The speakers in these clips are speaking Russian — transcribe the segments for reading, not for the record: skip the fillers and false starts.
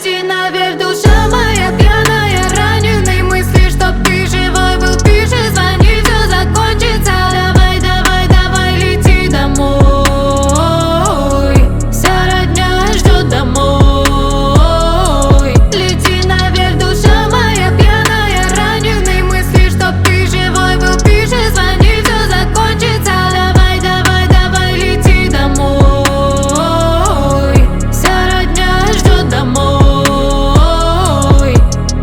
Лети наверх, душа моя пьяная, раненые мысли, чтоб ты живой был. Пиши, звони, все закончится. Давай, давай, давай, лети домой. Вся родня ждет домой. Лети наверх, душа моя пьяная, раненые мысли, чтоб ты живой был. Пиши, звони, все закончится. Давай, давай, давай, лети домой. Вся родня ждет домой.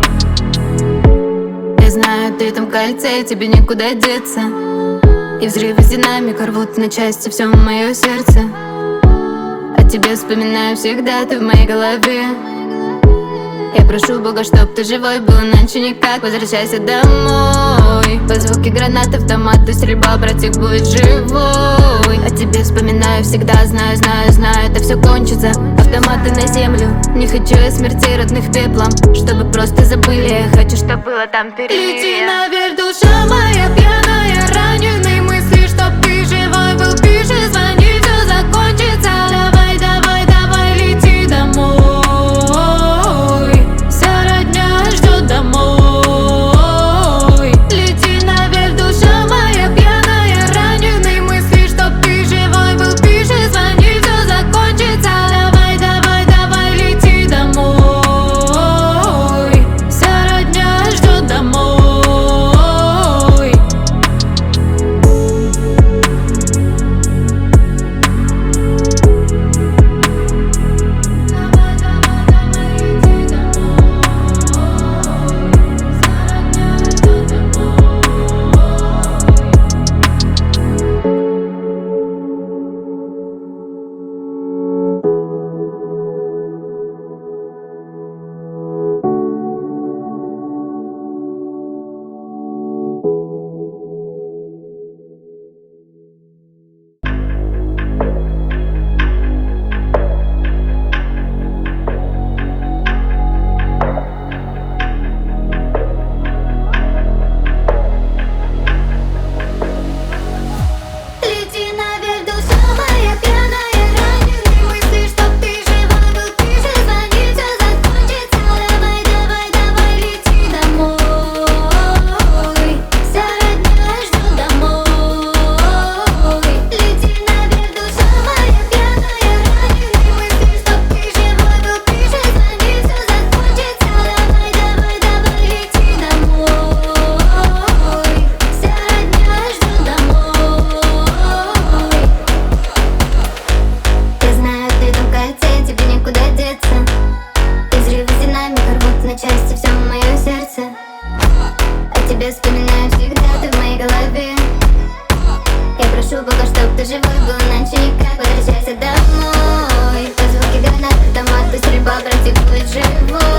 Я знаю, ты там в кольце, тебе никуда деться. И взрывы с динамика рвут на части все мое сердце. О тебе вспоминаю всегда, ты в моей голове. Я прошу Бога, чтоб ты живой был, иначе никак. Возвращайся домой. По звуке гранат, автоматы, стрельба, братик будет живой. О тебе вспоминаю всегда, знаю, знаю, знаю, это все кончится. Автоматы на землю, не хочу я смертей родных пеплом. Чтобы просто забыли, я хочу, чтоб было там впереди. Лети наверх, душа моя пьяная, раненые мысли, чтоб ты живой был. Пиши, звони, все закончится. Давай, давай, давай, лети домой. Вся родня ждет домой. Лети наверх, душа моя пьяная, раненые мысли, чтоб ты живой был. Пиши, звони, все закончится. Давай, давай, давай, лети домой. Вся родня ждет домой. Лети наверх, душа моя пьяная, раненые мысли, чтоб ты живой был. Пиши, звони, все закончится. Давай, давай, давай, лети домой. Вся родня ждет домой. Лети наверх, душа моя пьяная, раненые мысли, чтоб ты живой был. Пиши, звони, все закончится. Давай, давай, давай, лети домой. Вся родня ждет домой. Я знаю, ты там в кольце, тебе никуда деться. И взрывы с динамика рвут на части все мое сердце. О тебе вспоминаю всегда, ты в моей голове. Я прошу Бога, чтоб ты живой был, иначе никак. Возвращайся домой. По звуке гранат, автоматы, стрельба, братик будет живой.